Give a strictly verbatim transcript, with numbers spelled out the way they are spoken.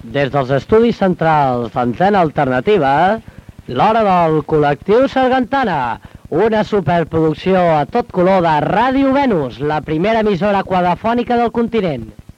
Des dels estudis centrals d'Antena Alternativa, l'hora del col·lectiu Sargantana, una superproducció a tot color de Ràdio Venus, la primera emissora quadrafònica del continent.